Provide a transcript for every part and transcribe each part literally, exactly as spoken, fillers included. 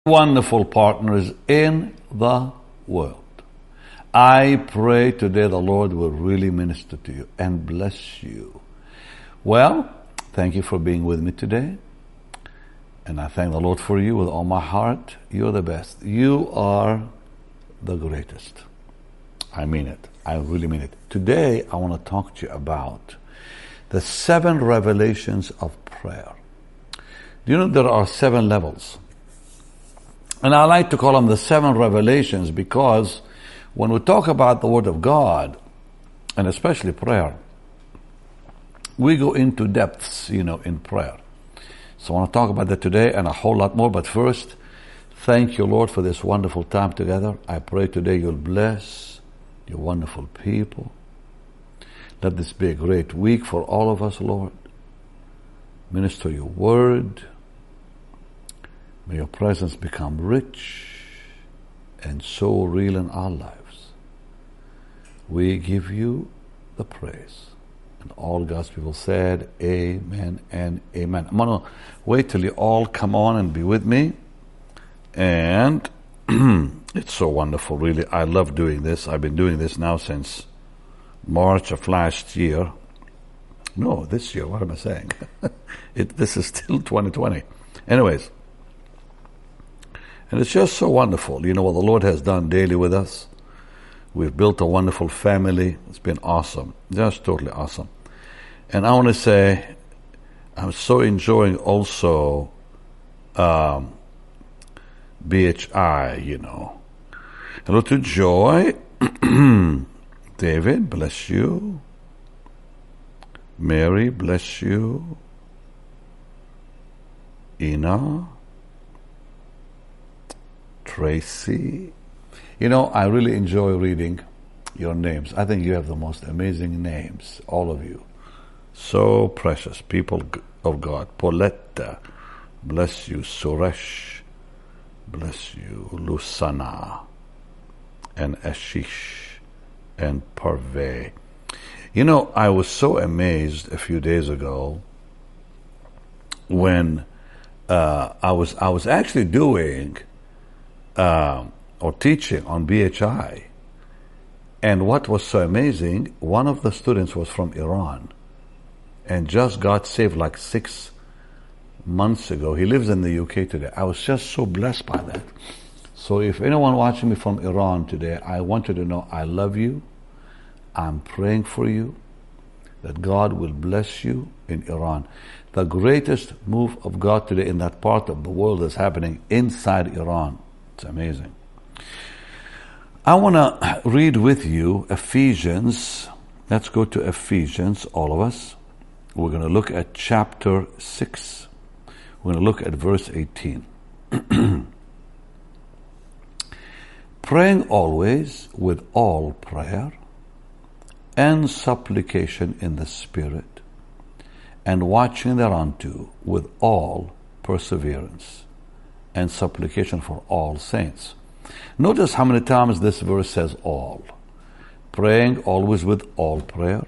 Wonderful partners in the world. I pray today the Lord will really minister to you and bless you. Well, thank you for being with me today. And I thank the Lord for you with all my heart. You're the best. You are the greatest. I mean it. I really mean it. Today, I want to talk to you about the seven revelations of prayer. Do you know there are seven levels? And I like to call them the seven revelations because when we talk about the Word of God, and especially prayer, we go into depths, you know, in prayer. So I want to talk about that today and a whole lot more. But first, thank you, Lord, for this wonderful time together. I pray today you'll bless your wonderful people. Let this be a great week for all of us, Lord. Minister your Word. May your presence become rich and so real in our lives. We give you the praise. And all God's people said, amen and amen. I'm going to wait till you all come on and be with me. And it's so wonderful, really. I love doing this. I've been doing this now since March of last year. No, this year. What am I saying? it, this is still twenty twenty. Anyways. And it's just so wonderful, you know, what the Lord has done daily with us. We've built a wonderful family. It's been awesome, just totally awesome. And I want to say, I'm so enjoying also um, B H I, you know. Hello to Joy. David, bless you. Mary, bless you. Ina. Tracy. You know, I really enjoy reading your names. I think you have the most amazing names, all of you. So precious, people of God. Pauletta, bless you. Suresh, bless you. Lusana, and Ashish, and Parvey. You know, I was so amazed a few days ago when uh, I was I was actually doing Uh, or teaching on B H I. And what was so amazing, one of the students was from Iran and just got saved like six months ago. He lives in the U K today. I was just so blessed by that. So if anyone watching me from Iran today, I want you to know I love you. I'm praying for you that God will bless you in Iran. The greatest move of God today in that part of the world is happening inside Iran. It's amazing. I want to read with you Ephesians. Let's go to Ephesians, all of us. We're going to look at chapter six. We're going to look at verse eighteen. Praying always with all prayer and supplication in the Spirit, and watching thereunto with all perseverance and supplication for all saints. Notice how many times this verse says all. Praying always with all prayer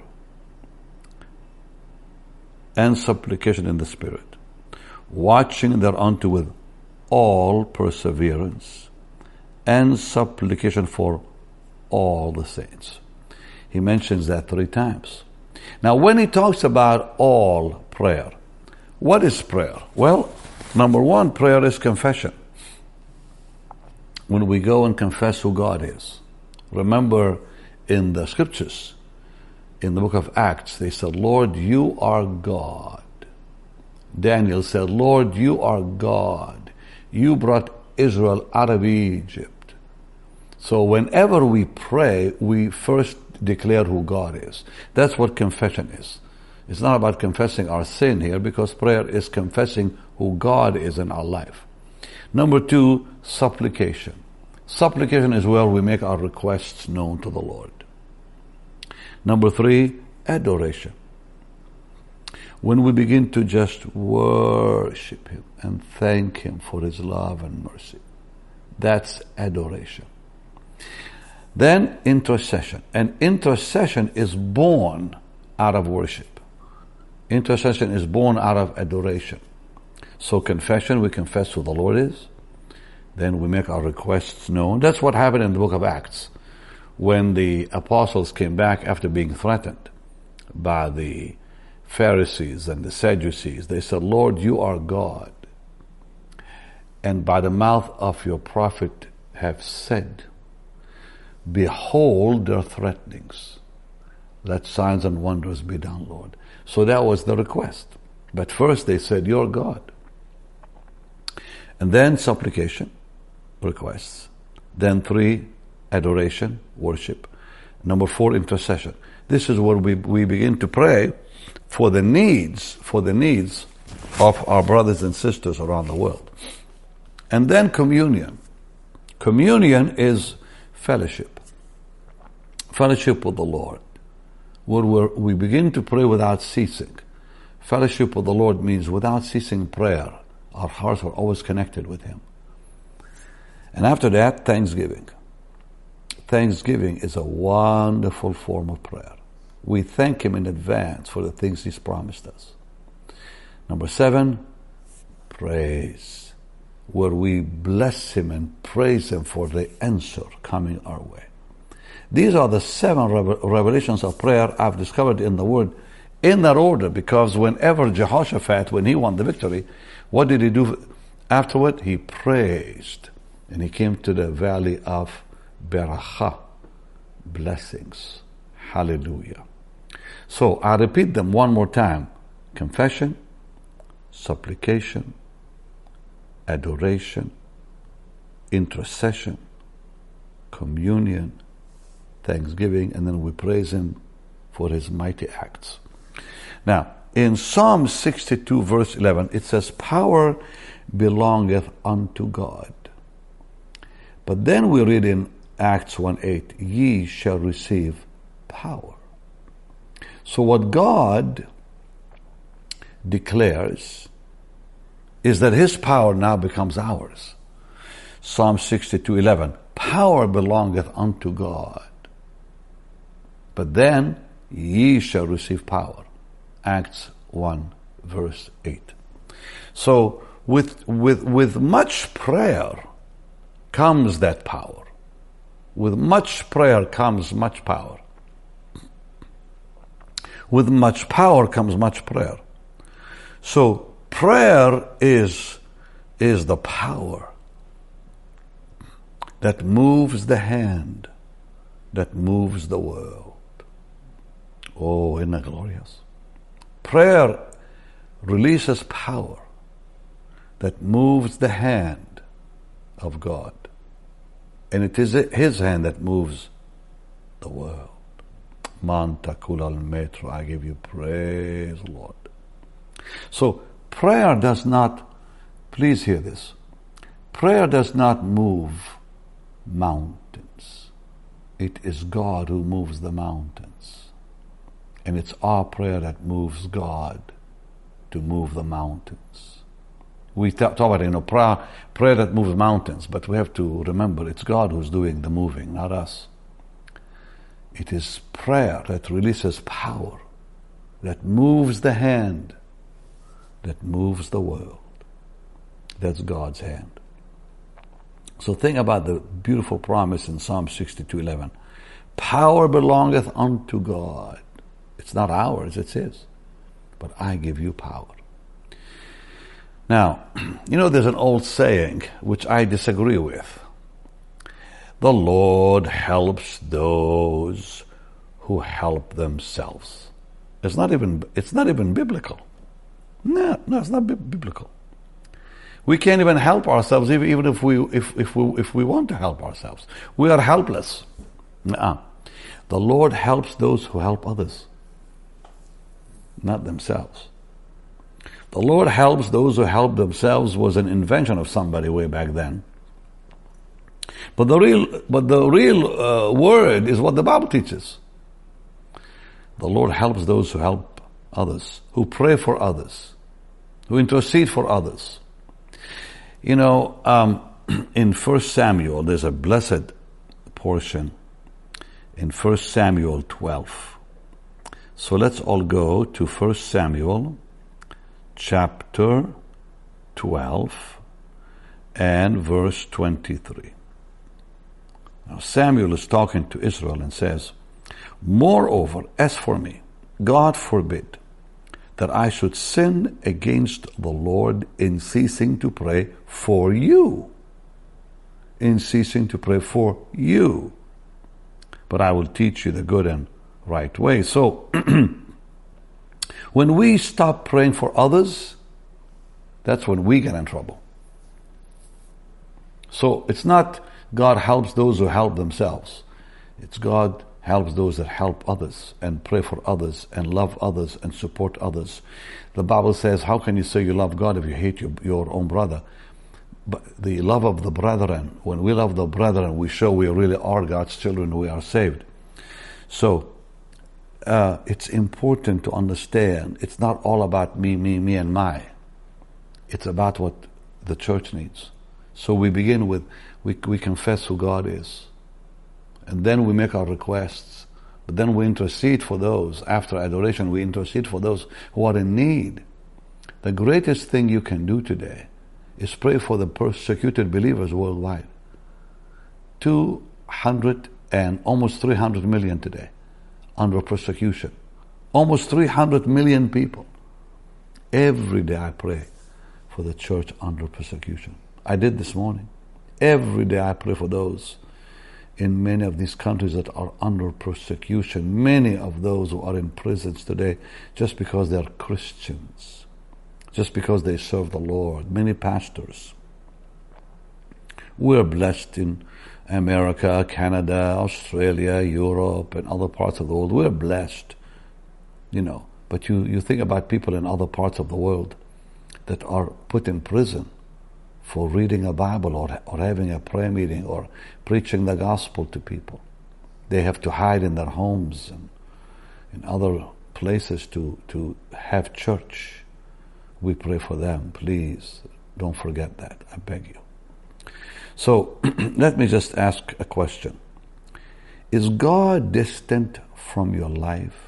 and supplication in the Spirit. Watching thereunto with all perseverance and supplication for all the saints. He mentions that three times. Now, when he talks about all prayer, what is prayer? Well, number one, prayer is confession. When we go and confess who God is. Remember in the scriptures, in the book of Acts, they said, Lord, you are God. Daniel said, Lord, you are God. You brought Israel out of Egypt. So whenever we pray, we first declare who God is. That's what confession is. It's not about confessing our sin here, because prayer is confessing who God is in our life. Number two, supplication. Supplication is where we make our requests known to the Lord. Number three, adoration. When we begin to just worship Him and thank Him for His love and mercy. That's adoration. Then intercession. And intercession is born out of worship. Intercession is born out of adoration. So confession, we confess who the Lord is. Then we make our requests known. That's what happened in the book of Acts. When the apostles came back after being threatened by the Pharisees and the Sadducees, they said, Lord, you are God, and by the mouth of your prophet have said, behold their threatenings. Let signs and wonders be done, Lord. So that was the request. But first they said, you're God. And then supplication, requests. Then three, adoration, worship. Number four, intercession. This is where we, we begin to pray for the needs, for the needs of our brothers and sisters around the world. And then communion. Communion is fellowship. Fellowship with the Lord. Where we're, we begin to pray without ceasing. Fellowship with the Lord means without ceasing prayer. Our hearts are always connected with Him. And after that, thanksgiving. Thanksgiving is a wonderful form of prayer. We thank Him in advance for the things He's promised us. Number seven, praise, where we bless Him and praise Him for the answer coming our way. These are the seven revelations of prayer I've discovered in the Word in that order, because whenever Jehoshaphat, when he won the victory, what did he do afterward? He praised. And he came to the valley of Berakah, blessings. Hallelujah. So I repeat them one more time. Confession, supplication, adoration, intercession, communion, thanksgiving, and then we praise Him for His mighty acts. Now, in Psalm sixty-two verse eleven, it says, power belongeth unto God. But then we read in Acts one eight, ye shall receive power. So what God declares is that His power now becomes ours. Psalm sixty-two eleven, power belongeth unto God. But then ye shall receive power. Acts one verse eight. So with, with, with much prayer comes that power. With much prayer comes much power. With much power comes much prayer. So prayer is, is the power that moves the hand, that moves the world. Oh, isn't that glorious? Prayer releases power that moves the hand of God. And it is His hand that moves the world. Manta kulal metro, I give you praise, Lord. So prayer does not, please hear this, prayer does not move mountains. It is God who moves the mountains. And it's our prayer that moves God to move the mountains. We talk about, you know, prayer, prayer that moves mountains, but we have to remember it's God who's doing the moving, not us. It is prayer that releases power, that moves the hand, that moves the world. That's God's hand. So think about the beautiful promise in Psalm sixty-two eleven. Power belongeth unto God. It's not ours, it's His. But I give you power. Now, you know, there's an old saying which I disagree with. The Lord helps those who help themselves. It's not even, it's not even biblical. No, no, it's not bi- biblical. We can't even help ourselves, even, even if we if, if we if we want to help ourselves. We are helpless. Nuh-uh. The Lord helps those who help others, not themselves. The Lord helps those who help themselves was an invention of somebody way back then. But the real, but the real uh, word is what the Bible teaches. The Lord helps those who help others, who pray for others, who intercede for others. You know, um, in First Samuel, there's a blessed portion in First Samuel twelve. So let's all go to First Samuel chapter twelve, and verse twenty-three. Now Samuel is talking to Israel and says, "Moreover, as for me, God forbid that I should sin against the Lord in ceasing to pray for you. In ceasing to pray for you. But I will teach you the good and right way." So, when we stop praying for others, that's when we get in trouble. So, it's not God helps those who help themselves. It's God helps those that help others and pray for others and love others and support others. The Bible says, how can you say you love God if you hate your, your own brother? But the love of the brethren, when we love the brethren, we show we really are God's children, we are saved. So, uh, it's important to understand, it's not all about me, me, me, and my. It's about what the church needs. So we begin with, we, we confess who God is. And then we make our requests. But then we intercede for those. After adoration, we intercede for those who are in need. The greatest thing you can do today is pray for the persecuted believers worldwide. two hundred and almost three hundred million today under persecution. Almost three hundred million people. Every day I pray for the church under persecution. I did this morning. Every day I pray for those in many of these countries that are under persecution. Many of those who are in prisons today just because they are Christians. Just because they serve the Lord. Many pastors. We're blessed in America, Canada, Australia, Europe, and other parts of the world. We're blessed, you know. But you, you think about people in other parts of the world that are put in prison for reading a Bible or, or having a prayer meeting or preaching the gospel to people. They have to hide in their homes and in other places to, to have church. We pray for them. Please don't forget that. I beg you. So let me just ask a question. Is God distant from your life?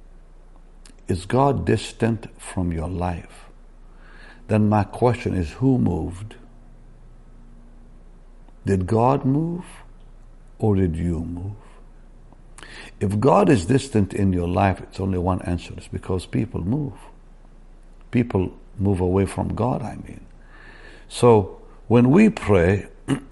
Is God distant from your life? Then my question is, who moved? Did God move or did you move? If God is distant in your life, it's only one answer. It's because people move. People move away from God, I mean. So when we pray,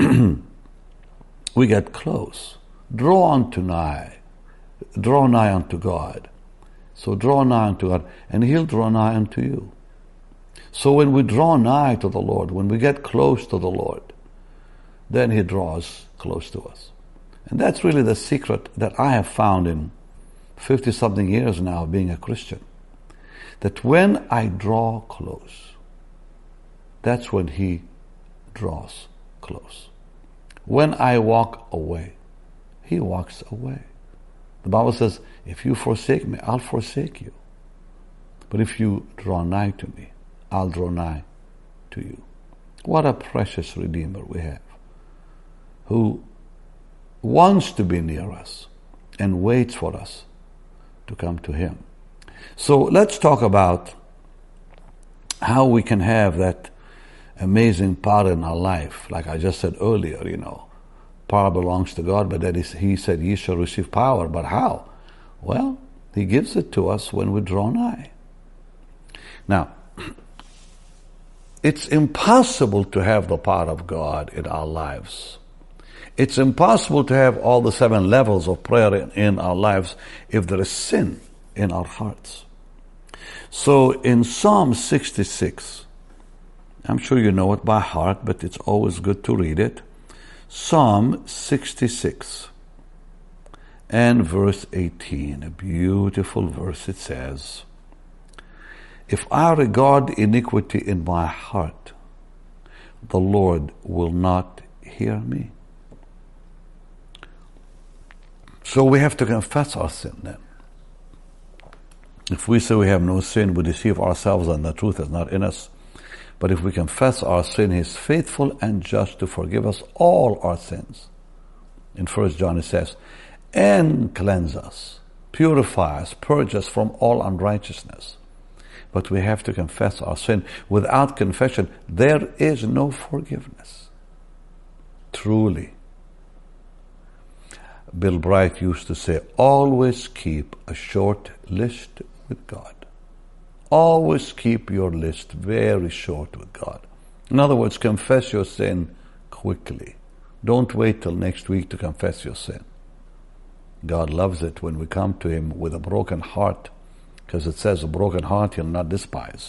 we get close. Draw unto nigh. Draw nigh unto God. So draw nigh unto God, and He'll draw nigh unto you. So when we draw nigh to the Lord, when we get close to the Lord, then He draws close to us. And that's really the secret that I have found in fifty-something years now of being a Christian. That when I draw close, that's when He draws close. When I walk away, He walks away. The Bible says, if you forsake me, I'll forsake you. But if you draw nigh to me, I'll draw nigh to you. What a precious Redeemer we have, who wants to be near us and waits for us to come to Him. So let's talk about how we can have that amazing power in our life. Like I just said earlier, you know, power belongs to God, but that is, He said, ye shall receive power. But how? Well, He gives it to us when we draw nigh. Now, it's impossible to have the power of God in our lives. It's impossible to have all the seven levels of prayer in, in our lives if there is sin in our hearts. So in Psalm sixty-six, I'm sure you know it by heart, but it's always good to read it. Psalm sixty-six and verse eighteen, a beautiful verse. It says, if I regard iniquity in my heart, the Lord will not hear me. So we have to confess our sin then. If we say we have no sin, we deceive ourselves and the truth is not in us. But if we confess our sin, He is faithful and just to forgive us all our sins. In First John it says, and cleanse us, purify us, purge us from all unrighteousness. but we have to confess our sin. Without confession, there is no forgiveness. Truly. Bill Bright used to say, always keep a short list with God. Always keep your list very short with God. In other words, confess your sin quickly. Don't wait till next week to confess your sin. God loves it when we come to Him with a broken heart, because it says a broken heart He'll not despise.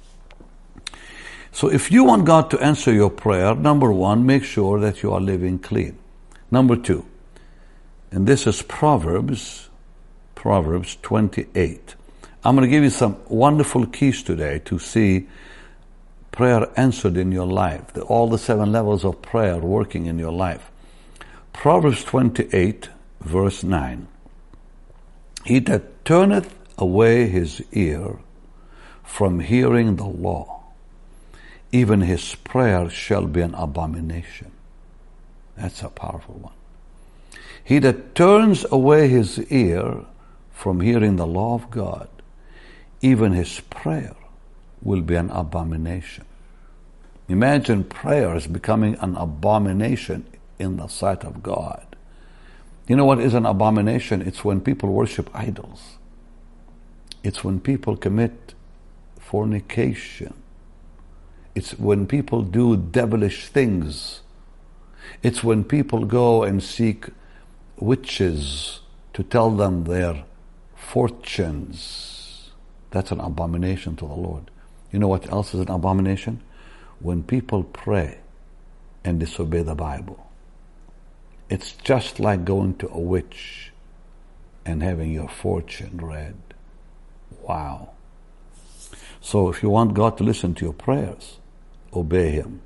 So if you want God to answer your prayer, number one, make sure that you are living clean. Number two, and this is Proverbs, Proverbs twenty-eight. I'm going to give you some wonderful keys today to see prayer answered in your life, the, all the seven levels of prayer working in your life. Proverbs twenty-eight, verse nine. He that turneth away his ear from hearing the law, even his prayer shall be an abomination. That's a powerful one. He that turns away his ear from hearing the law of God, even his prayer will be an abomination. Imagine prayers becoming an abomination in the sight of God. You know what is an abomination? It's when people worship idols. It's when people commit fornication. It's when people do devilish things. It's when people go and seek witches to tell them their fortunes. That's an abomination to the Lord. You know what else is an abomination? When people pray and disobey the Bible. It's just like going to a witch and having your fortune read. Wow. So if you want God to listen to your prayers, obey Him.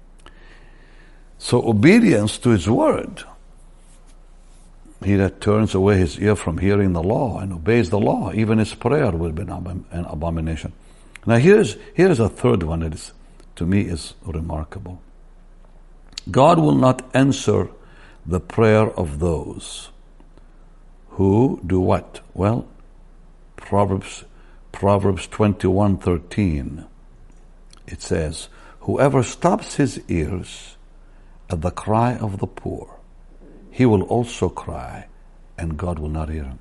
So obedience to His word. He that turns away his ear from hearing the law and obeys the law, even his prayer will be an abomination. Now here's, here's a third one that is, to me, is remarkable. God will not answer the prayer of those who do what? Well, Proverbs, Proverbs twenty-one thirteen, it says, whoever stops his ears at the cry of the poor, he will also cry, and God will not hear him.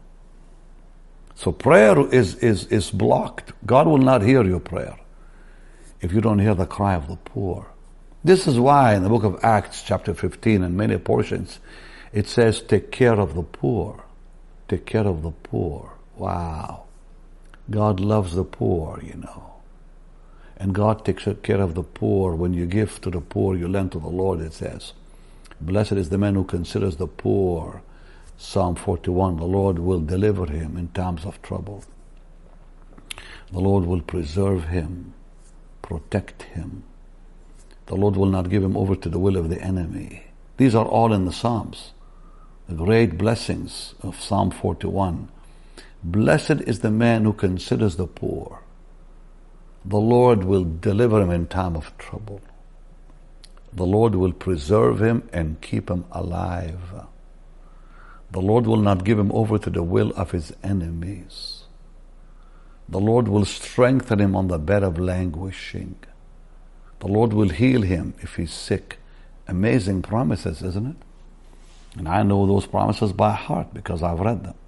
So prayer is, is, is blocked. God will not hear your prayer if you don't hear the cry of the poor. This is why in the book of Acts, chapter fifteen, and many portions, it says, take care of the poor. Take care of the poor. Wow. God loves the poor, you know. And God takes care of the poor. When you give to the poor, you lend to the Lord, it says. Blessed is the man who considers the poor. Psalm forty-one, the Lord will deliver him in times of trouble. The Lord will preserve him, protect him. The Lord will not give him over to the will of the enemy. These are all in the Psalms. The great blessings of Psalm forty-one. Blessed is the man who considers the poor. The Lord will deliver him in time of trouble. The Lord will preserve him and keep him alive. The Lord will not give him over to the will of his enemies. The Lord will strengthen him on the bed of languishing. The Lord will heal him if he's sick. Amazing promises, isn't it? And I know those promises by heart because I've read them.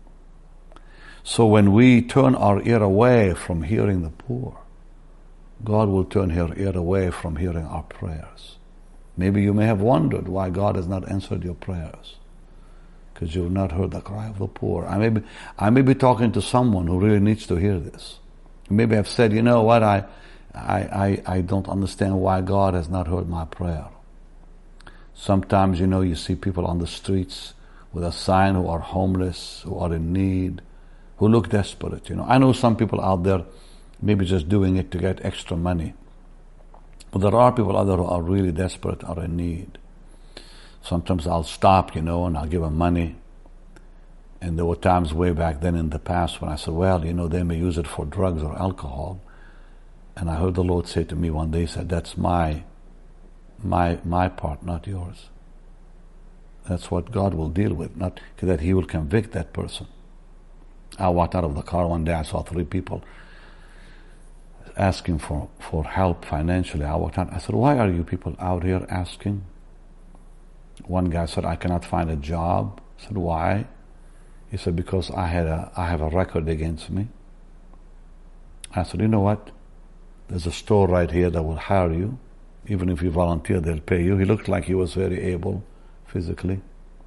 So when we turn our ear away from hearing the poor, God will turn your ear away from hearing our prayers. Maybe you may have wondered why God has not answered your prayers. Because you've not heard the cry of the poor. I may be, I may be talking to someone who really needs to hear this. Maybe I've said, you know what, I, I, I, I don't understand why God has not heard my prayer. Sometimes, you know, you see people on the streets with a sign who are homeless, who are in need, who look desperate, you know. I know some people out there maybe just doing it to get extra money. But there are people out there who are really desperate, are in need. Sometimes I'll stop, you know, and I'll give them money. And there were times way back then in the past when I said, well, you know, they may use it for drugs or alcohol. And I heard the Lord say to me one day, he said, that's my, my, my part, not yours. That's what God will deal with, not that He will convict that person. I walked out of the car one day, I saw three people asking for, for help financially. I walked out. I said, why are you people out here asking? One guy said, I cannot find a job. I said, why? He said, because I had a I have a record against me. I said, you know what? There's a store right here that will hire you. Even if you volunteer, they'll pay you. He looked like he was very able physically.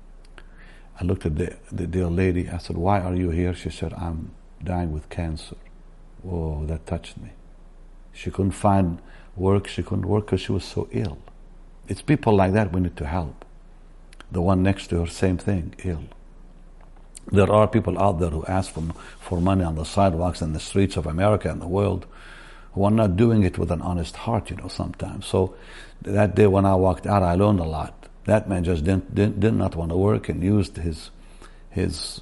I looked at the, the dear lady. I said, why are you here? She said, I'm dying with cancer. Whoa, that touched me. She couldn't find work. She couldn't work because she was so ill. It's people like that we need to help. The one next to her, same thing, ill. There are people out there who ask for, for money on the sidewalks and the streets of America and the world who are not doing it with an honest heart, you know, sometimes. So that day when I walked out, I learned a lot. That man just didn't, didn't, did not want to work and used his, his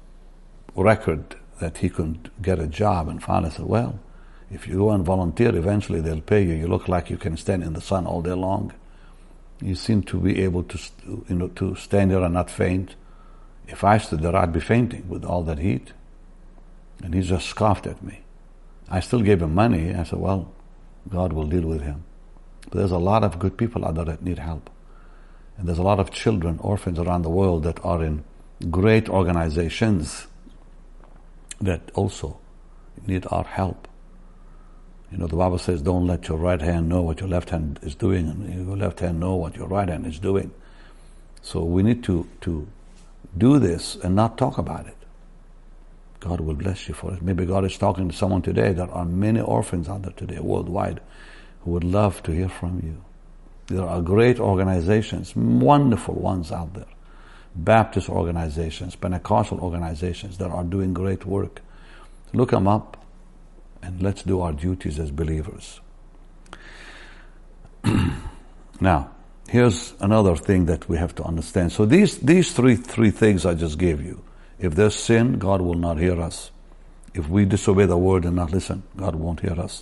record that he couldn't get a job, and finally said, well, if you go and volunteer, eventually they'll pay you. You look like you can stand in the sun all day long. You seem to be able to, you know, to stand there and not faint. If I stood there, I'd be fainting with all that heat. And he just scoffed at me. I still gave him money. I said, well, God will deal with him. But there's a lot of good people out there that need help. And there's a lot of children, orphans around the world that are in great organizations that also need our help. You know, the Bible says, don't let your right hand know what your left hand is doing, and your left hand know what your right hand is doing. So we need to, to do this and not talk about it. God will bless you for it. Maybe God is talking to someone today. There are many orphans out there today, worldwide, who would love to hear from you. There are great organizations, wonderful ones out there. Baptist organizations, Pentecostal organizations that are doing great work. Look them up and let's do our duties as believers. Now, here's another thing that we have to understand. So these, these three, three things I just gave you. If there's sin, God will not hear us. If we disobey the word and not listen, God won't hear us.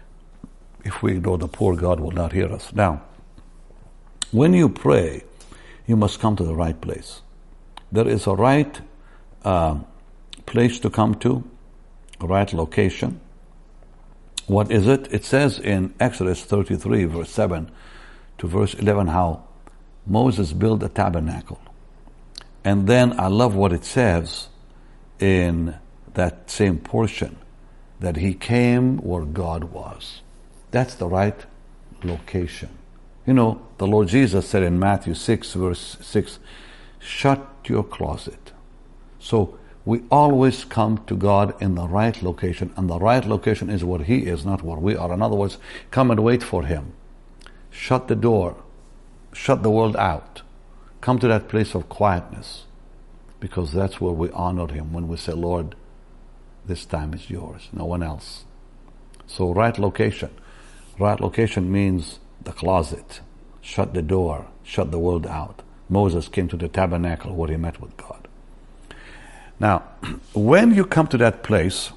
If we ignore the poor, God will not hear us. Now, when you pray, you must come to the right place. There is a right uh, place to come to, a right location. What is it? It says in Exodus thirty-three, verse seven to verse eleven, how Moses built a tabernacle. And then I love what it says in that same portion, that he came where God was. That's the right location. You know, the Lord Jesus said in Matthew six, verse six, shut your closet. So we always come to God in the right location, and the right location is where he is, not where we are. In other words, come and wait for him. Shut the door. Shut the world out. Come to that place of quietness, because that's where we honor him, when we say, Lord, this time is yours, no one else. So right location. Right location means the closet. Shut the door. Shut the world out. Moses came to the tabernacle where he met with God. Now, when you come to that place,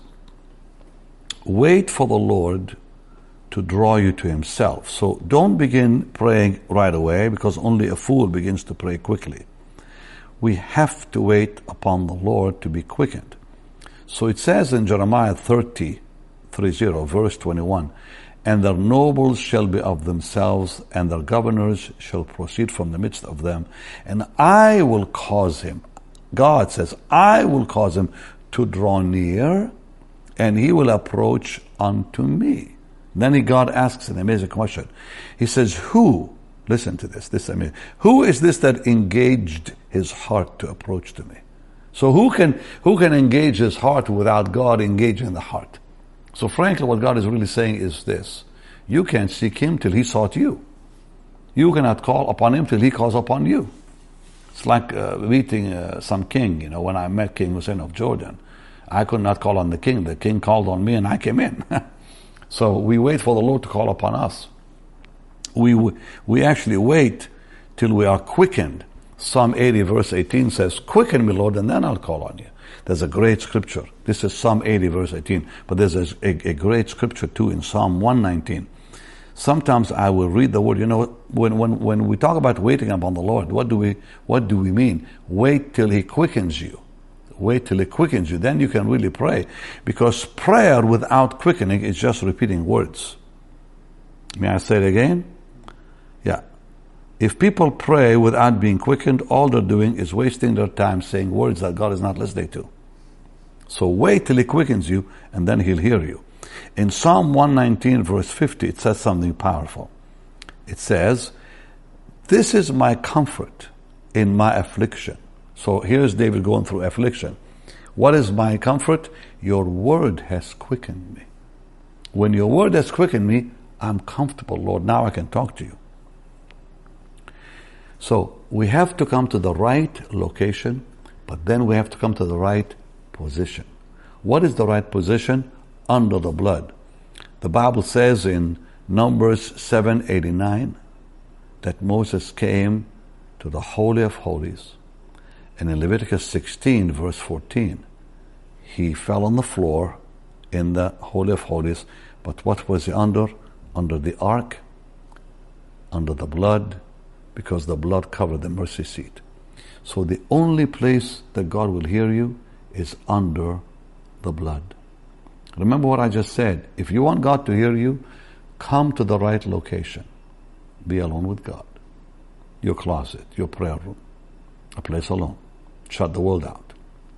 wait for the Lord to draw you to himself. So don't begin praying right away, because only a fool begins to pray quickly. We have to wait upon the Lord to be quickened. So it says in Jeremiah thirty, verse twenty-one, and their nobles shall be of themselves, and their governors shall proceed from the midst of them, and I will cause him, God says, I will cause him to draw near, and he will approach unto me. Then he, God asks an amazing question. He says, who, listen to this, this is amazing, who is this that engaged his heart to approach to me? So who can, who can engage his heart without God engaging the heart? So frankly, what God is really saying is this: you can't seek him till he sought you. You cannot call upon him till he calls upon you. It's like uh, meeting uh, some king. You know, when I met King Hussein of Jordan, I could not call on the king. The king called on me and I came in. So we wait for the Lord to call upon us. We, we actually wait till we are quickened. Psalm eighty verse eighteen says, quicken me, Lord, and then I'll call on you. There's a great scripture. This is Psalm eighty verse eighteen. But there's a, a, a great scripture too in Psalm one nineteen. Sometimes I will read the word. You know, when, when, when we talk about waiting upon the Lord, what do we, what do we mean? Wait till he quickens you. Wait till it quickens you. Then you can really pray. Because prayer without quickening is just repeating words. May I say it again? Yeah. If people pray without being quickened, all they're doing is wasting their time saying words that God is not listening to. So wait till He quickens you, and then He'll hear you. In Psalm one nineteen, verse fifty, it says something powerful. It says, "This is my comfort in my affliction." So here's David going through affliction. What is my comfort? Your word has quickened me. When your word has quickened me, I'm comfortable, Lord. Now I can talk to you. So we have to come to the right location, but then we have to come to the right position. What is the right position? Under the blood. The Bible says in Numbers seven eighty-nine that Moses came to the Holy of Holies. And in Leviticus sixteen, verse fourteen, he fell on the floor in the Holy of Holies. But what was he under? Under the ark, under the blood, because the blood covered the mercy seat. So the only place that God will hear you is under the blood. Remember what I just said. If you want God to hear you, come to the right location. Be alone with God. Your closet, your prayer room, a place alone. Shut the world out.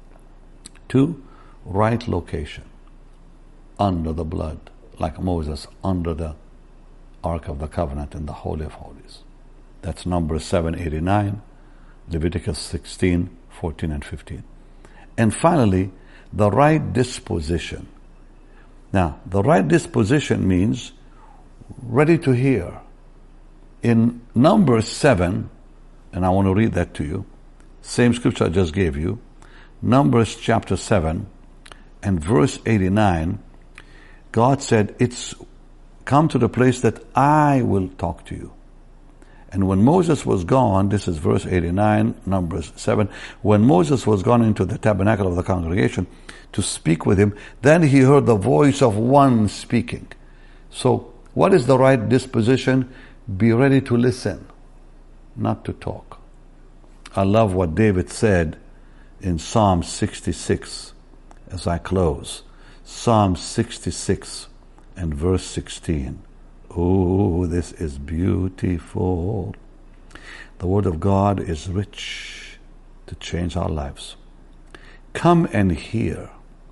Two, right location. Under the blood, like Moses under the Ark of the Covenant in the Holy of Holies. That's Numbers seven eighty-nine, Leviticus sixteen, fourteen, and fifteen. And finally, the right disposition. Now, the right disposition means ready to hear. In Numbers seven, and I want to read that to you, same scripture I just gave you, Numbers chapter seven and verse eighty-nine, God said, it's come to the place that I will talk to you. And when Moses was gone, this is verse eighty-nine, Numbers seven, when Moses was gone into the tabernacle of the congregation to speak with him, then he heard the voice of one speaking. So, what is the right disposition? Be ready to listen, not to talk. I love what David said in Psalm sixty-six as I close. Psalm sixty-six and verse sixteen. Oh, this is beautiful. The Word of God is rich to change our lives. Come and hear,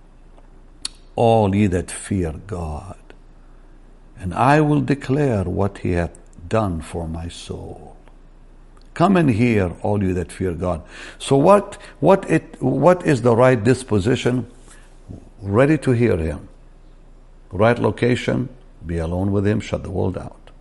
all ye that fear God, and I will declare what He hath done for my soul. Come and hear, all you that fear God. So what, what, it, what is the right disposition? Ready to hear Him. Right location, be alone with Him, shut the world out.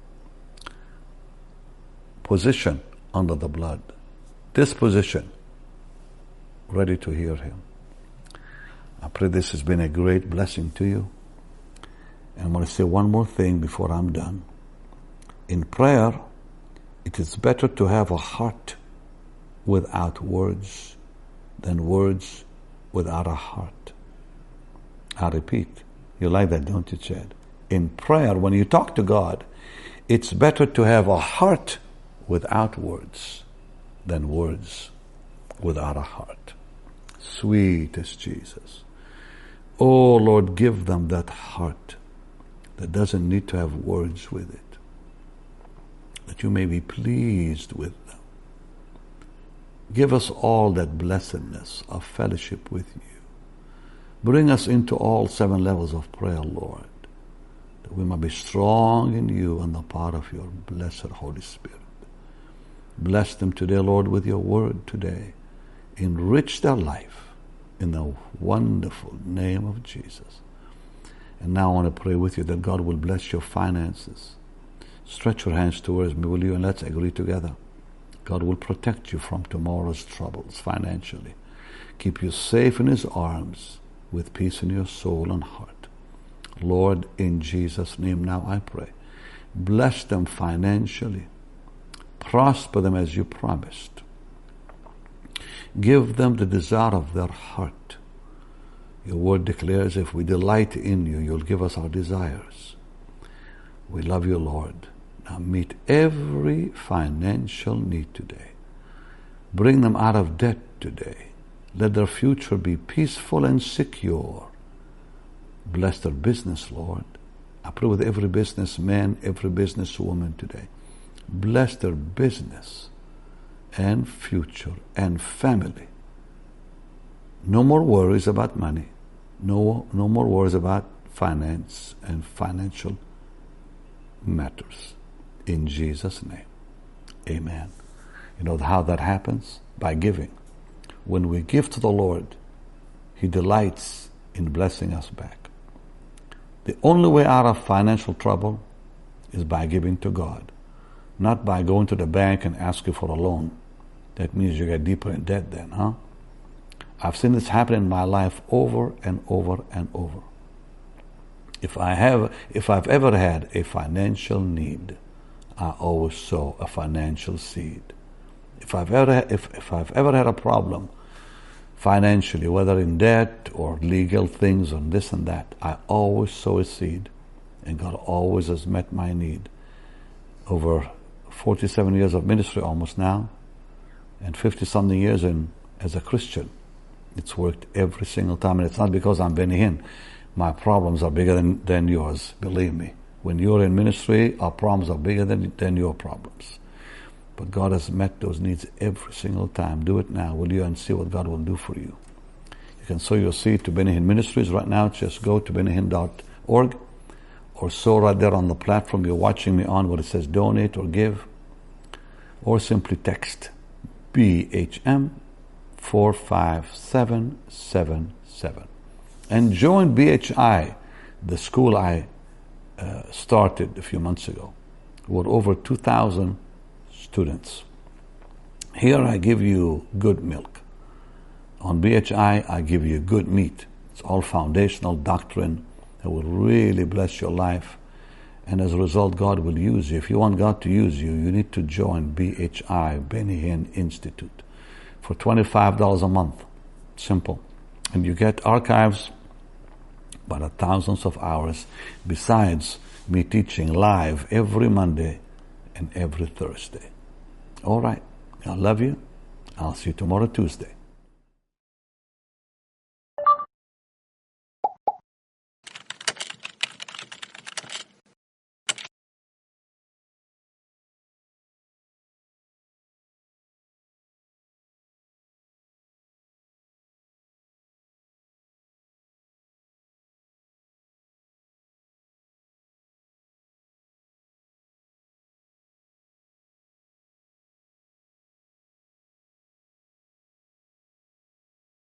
Position, under the blood. Disposition, ready to hear Him. I pray this has been a great blessing to you. And I'm going to say one more thing before I'm done. In prayer, it is better to have a heart without words than words without a heart. I repeat, you like that, don't you, Chad? In prayer, when you talk to God, it's better to have a heart without words than words without a heart. Sweet is Jesus. Oh, Lord, give them that heart that doesn't need to have words with it, that you may be pleased with them. Give us all that blessedness of fellowship with you. Bring us into all seven levels of prayer, Lord, that we might be strong in you and the power of your blessed Holy Spirit. Bless them today, Lord, with your word today. Enrich their life in the wonderful name of Jesus. And now I want to pray with you that God will bless your finances. Stretch your hands towards me, will you? And let's agree together. God will protect you from tomorrow's troubles financially. Keep you safe in His arms with peace in your soul and heart. Lord, in Jesus' name now I pray. Bless them financially. Prosper them as you promised. Give them the desire of their heart. Your word declares, if we delight in you, you'll give us our desires. We love you, Lord. Now meet every financial need today. Bring them out of debt today. Let their future be peaceful and secure. Bless their business, Lord. I pray with every businessman, every businesswoman today. Bless their business and future and family. No more worries about money. No, no more worries about finance and financial matters. In Jesus' name, amen. You know how that happens? By giving. When we give to the Lord, He delights in blessing us back. The only way out of financial trouble is by giving to God, not by going to the bank and asking for a loan. That means you get deeper in debt then, huh? I've seen this happen in my life over and over and over. If I have, if I've ever had a financial need, I always sow a financial seed. If I've ever, if, if I've ever had a problem financially, whether in debt or legal things or this and that, I always sow a seed, and God always has met my need. Over forty-seven years of ministry almost now, and fifty-something years in as a Christian, it's worked every single time. And it's not because I'm Benny Hinn. My problems are bigger than, than yours, believe me. When you're in ministry, our problems are bigger than, than your problems. But God has met those needs every single time. Do it now, will you, and see what God will do for you. You can sow your seed to Benny Hinn Ministries right now. Just go to benny hinn dot org or sow right there on the platform you're watching me on where it says donate or give. Or simply text B H M four five seven seven seven. And join B H I, the school I uh, started a few months ago, with over two thousand students. Here I give you good milk. On B H I, I give you good meat. It's all foundational doctrine that will really bless your life. And as a result, God will use you. If you want God to use you, you need to join B H I, Benny Hinn Institute, for twenty-five dollars a month. Simple. And you get archives, about thousands of hours, besides me teaching live every Monday and every Thursday. All right. I love you. I'll see you tomorrow, Tuesday.